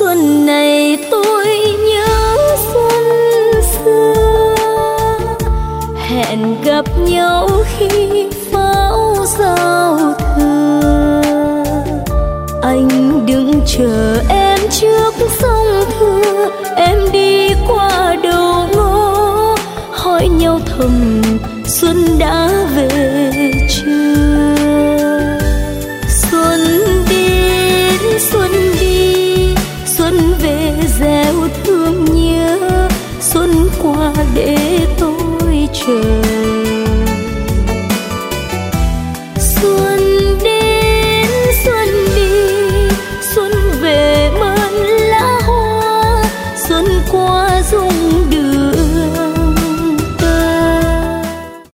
xuân này tôi nhớ xuân xưa, hẹn gặp nhau khi pháo giao thừa. Anh đứng chờ em trước sông Thưa, em đi qua đầu ngõ, hỏi nhau thầm xuân đã về chưa.